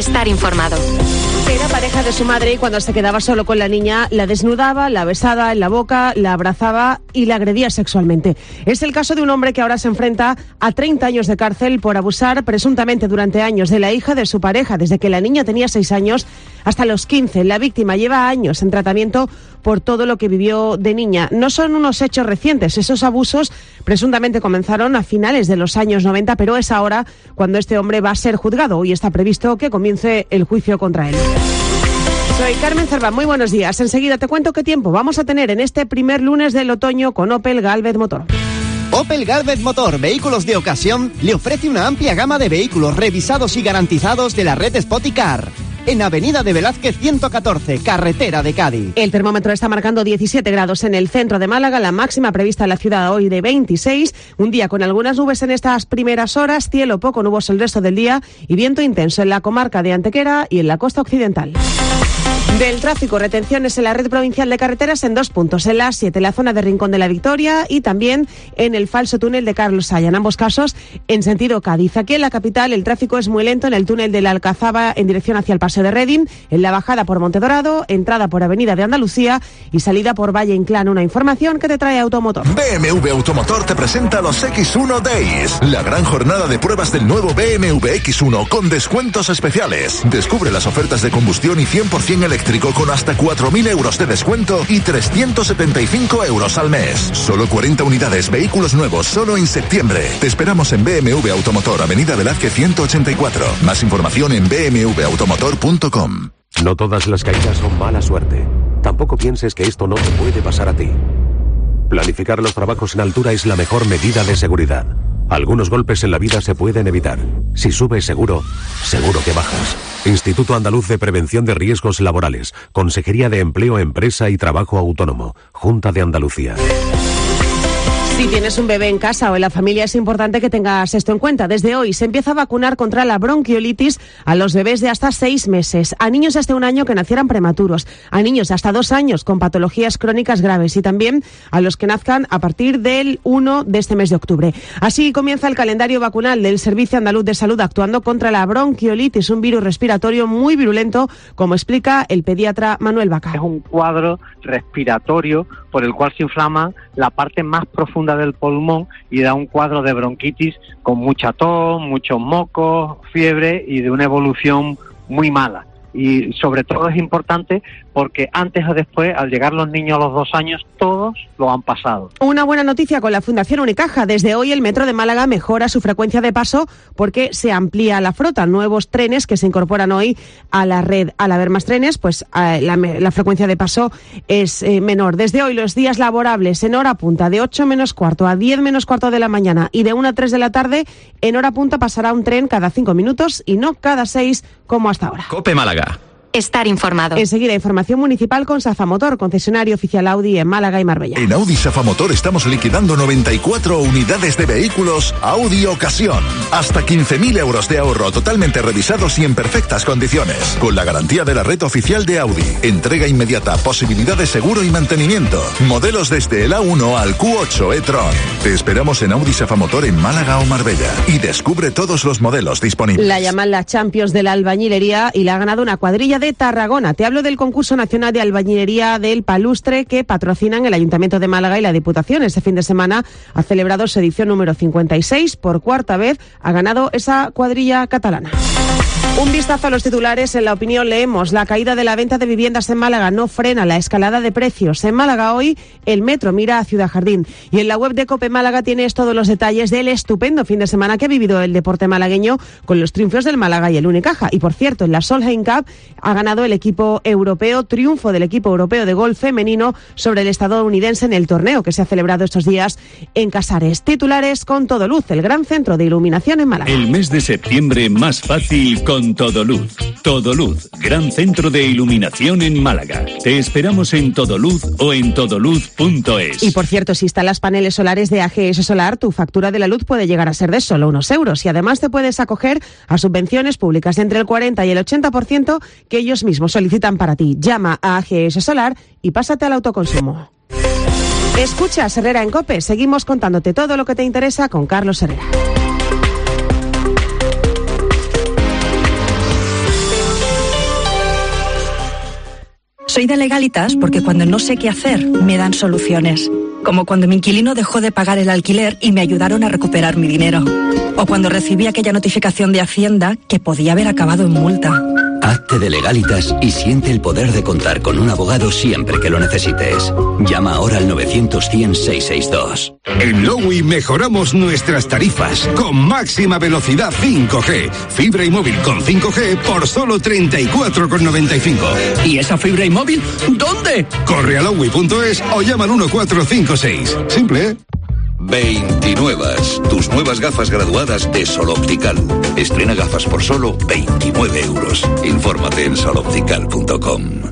Estar informado. Era pareja de su madre y cuando se quedaba solo con la niña, la desnudaba, la besaba en la boca, la abrazaba y la agredía sexualmente. Es el caso de un hombre que ahora se enfrenta a 30 años de cárcel por abusar presuntamente durante años de la hija de su pareja, desde que la niña tenía 6 años hasta los 15. La víctima lleva años en tratamiento por todo lo que vivió de niña. No son unos hechos recientes, esos abusos presuntamente comenzaron a finales de los años 90, pero es ahora cuando este hombre va a ser juzgado. Hoy está previsto que comience el juicio contra él. Soy Carmen Cerván, muy buenos días. Enseguida te cuento qué tiempo vamos a tener en este primer lunes del otoño con Opel Galvez Motor. Opel Galvez Motor, vehículos de ocasión, le ofrece una amplia gama de vehículos revisados y garantizados de la red Spoticar. En Avenida de Velázquez 114, carretera de Cádiz. El termómetro está marcando 17 grados en el centro de Málaga, la máxima prevista en la ciudad hoy de 26. Un día con algunas nubes en estas primeras horas, cielo poco nuboso el resto del día y viento intenso en la comarca de Antequera y en la costa occidental. Del tráfico, retenciones en la red provincial de carreteras en 2 puntos, en la A7, en la zona de Rincón de la Victoria y también en el falso túnel de Carlos Saya, en ambos casos en sentido Cádiz. Aquí en la capital el tráfico es muy lento en el túnel de la Alcazaba en dirección hacia el Paseo de Redín, en la bajada por Montedorado, entrada por Avenida de Andalucía y salida por Valle Inclán. Una información que te trae Automotor. BMW Automotor te presenta los X1 Days, la gran jornada de pruebas del nuevo BMW X1 con descuentos especiales. Descubre las ofertas de combustión y 100% eléctrico con hasta 4.000 euros de descuento y 375 euros al mes. Solo 40 unidades, vehículos nuevos, solo en septiembre. Te esperamos en BMW Automotor, Avenida Velázquez 184. Más información en bmwautomotor.com. No todas las caídas son mala suerte. Tampoco pienses que esto no te puede pasar a ti. Planificar los trabajos en altura es la mejor medida de seguridad. Algunos golpes en la vida se pueden evitar. Si subes seguro, seguro que bajas. Instituto Andaluz de Prevención de Riesgos Laborales. Consejería de Empleo, Empresa y Trabajo Autónomo. Junta de Andalucía. Si tienes un bebé en casa o en la familia, es importante que tengas esto en cuenta. Desde hoy se empieza a vacunar contra la bronquiolitis a los bebés de hasta 6 meses, a niños de hasta 1 año que nacieran prematuros, a niños de hasta 2 años con patologías crónicas graves y también a los que nazcan a partir del 1 de este mes de octubre. Así comienza el calendario vacunal del Servicio Andaluz de Salud actuando contra la bronquiolitis, un virus respiratorio muy virulento, como explica el pediatra Manuel Vaca. Es un cuadro respiratorio por el cual se inflama la parte más profunda del pulmón y da un cuadro de bronquitis con mucha tos, muchos mocos, fiebre y de una evolución muy mala. Y sobre todo es importante porque antes o después, al llegar los niños a los 2 años, todos lo han pasado. Una buena noticia con la Fundación Unicaja. Desde hoy el Metro de Málaga mejora su frecuencia de paso porque se amplía la flota. Nuevos trenes que se incorporan hoy a la red. Al haber más trenes, pues la frecuencia de paso es menor. Desde hoy los días laborables en hora punta de 8 menos cuarto a 10 menos cuarto de la mañana y de 1 a 3 de la tarde, en hora punta pasará un tren cada 5 minutos y no cada 6 como hasta ahora. COPE Málaga. Estar informado. Enseguida, información municipal con Safa Motor, concesionario oficial Audi en Málaga y Marbella. En Audi Safa Motor estamos liquidando 94 unidades de vehículos Audi Ocasión. Hasta 15.000 euros de ahorro totalmente revisados y en perfectas condiciones. Con la garantía de la red oficial de Audi. Entrega inmediata, posibilidad de seguro y mantenimiento. Modelos desde el A1 al Q8 e-tron. Te esperamos en Audi Safa Motor en Málaga o Marbella. Y descubre todos los modelos disponibles. La llaman la Champions de la albañilería y la ha ganado una cuadrilla de Tarragona. Te hablo del concurso nacional de albañilería del Palustre que patrocinan el Ayuntamiento de Málaga y la Diputación. Este fin de semana ha celebrado su edición número 56. Por 4ª vez ha ganado esa cuadrilla catalana. Un vistazo a los titulares. En La Opinión leemos: la caída de la venta de viviendas en Málaga no frena la escalada de precios. En Málaga hoy el metro mira a Ciudad Jardín. Y en la web de COPE Málaga tienes todos los detalles del estupendo fin de semana que ha vivido el deporte malagueño con los triunfos del Málaga y el Unicaja. Y por cierto, en la Solheim Cup ha ganado el equipo europeo, triunfo del equipo europeo de golf femenino sobre el estadounidense en el torneo que se ha celebrado estos días en Casares. Titulares con Todoluz, el gran centro de iluminación en Málaga. El mes de septiembre más fácil con Todoluz. Todoluz, gran centro de iluminación en Málaga. Te esperamos en Todoluz o en todoluz.es. Y por cierto, si instalas paneles solares de AGS Solar, tu factura de la luz puede llegar a ser de solo unos euros y además te puedes acoger a subvenciones públicas entre el 40 y el 80% que ellos mismos solicitan para ti. Llama a AGS Solar y pásate al autoconsumo. Escucha Herrera en COPE. Seguimos contándote todo lo que te interesa con Carlos Herrera. Soy de Legalitas porque cuando no sé qué hacer, me dan soluciones. Como cuando mi inquilino dejó de pagar el alquiler y me ayudaron a recuperar mi dinero. O cuando recibí aquella notificación de Hacienda que podía haber acabado en multa. Hazte de Legalitas y siente el poder de contar con un abogado siempre que lo necesites. Llama ahora al 900-100-662. En Lowy mejoramos nuestras tarifas con máxima velocidad 5G. Fibra y móvil con 5G por solo 34,95. ¿Y esa fibra y móvil dónde? Corre a lowy.es o llama al 1456. Simple, ¿eh? 29. Tus nuevas gafas graduadas de Sol Optical. Estrena gafas por solo 29 euros. Infórmate en soloptical.com.